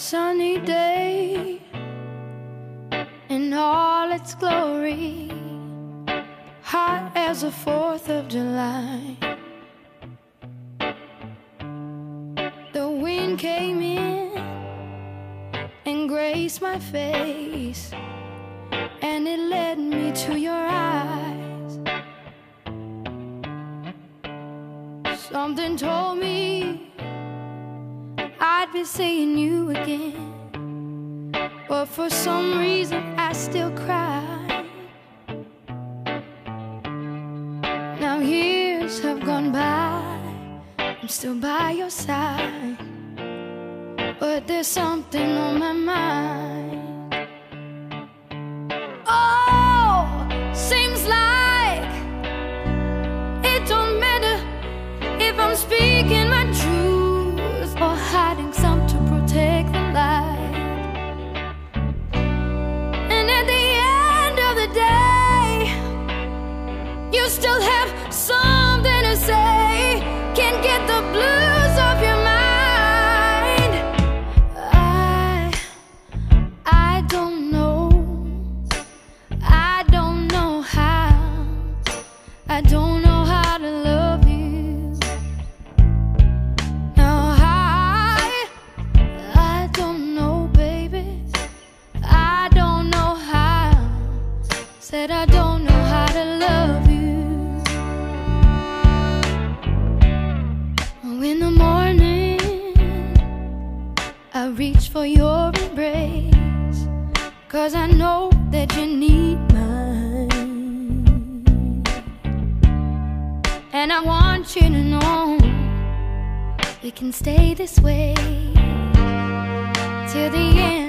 sunny day in all its glory, hot as the 4th of July. The wind came in and graced my face, and it led me to your eyes. Something told me I'd be seeing you again, but for some reason I still cry. Now years have gone by, I'm still by your side, but there's something on my mind. Oh, seems like it don't matter if I'm speaking my truth or hiding some to protect the light. And at the end of the day, you still have something to say. Can't get the blues off your mind. I don't know. I don't know how. I don't know how to love you. No, I don't know, baby. I don't know how. Said I don't know how to love you. Oh, in the morning I reach for your embrace, 'cause I know that you need mine. And I want you to know it can stay this way till the end.